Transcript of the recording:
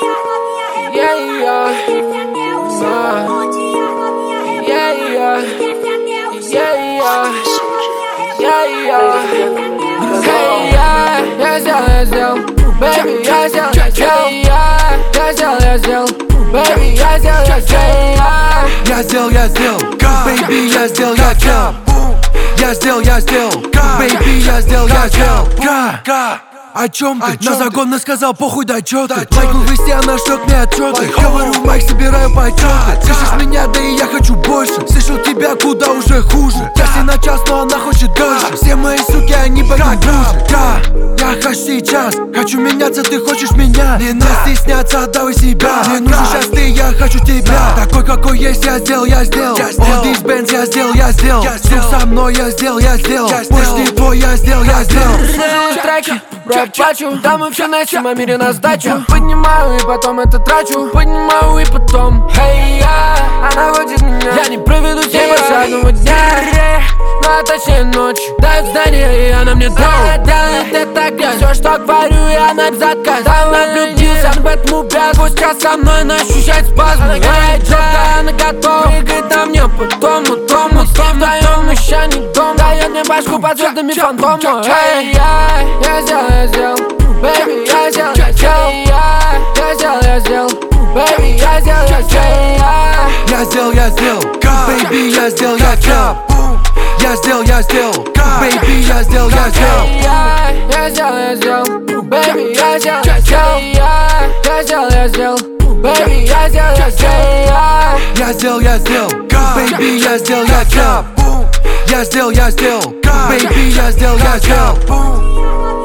Я сделал, baby, я сделал, я сделал, baby, я сделал, baby, я сделал, baby, я сделал. О чем ты? На загон сказал, похуй, да чё ты? Лайкнул вести, она шлет мне отчеты. Говорю в майк, собираю почеты. Слышишь меня, да и я хочу больше. Слышал тебя, куда уже хуже. Я с ней на час, но она хочет дольше. Все мои суки, они пойдут ближе. Я хочу сейчас, хочу меняться, ты хочешь меня. Не надо стесняться, отдавай себя. Мне нужен сейчас ты, я хочу тебя. Такой, какой есть, я сделал. All these bands я сделал. Все со мной я сделал. Больше не твой, я сделал. Треки, бро, плачу. Да мы в финесе, в мире на сдачу. Поднимаю и потом это трачу. Поднимаю и потом, она водит меня. Я не проведу тебя больше одного дня. Ну а точнее ночь. Дает здание, и она мне дает. Делает это грязь. Все, что говорю, я на без отказа. Она влюбился, поэтому убят. Пусть час со мной, но ощущает спазм. Она говорит, что она готова. Прыгает на мне потом. Вдвоем еще не дом. Дает мне башку под звездами фантома. Я сделал, baby, я сделал, baby, я сделал, baby, я сделал, baby, я сделал, baby, я сделал, baby, я сделал, baby, я сделал, baby, я сделал.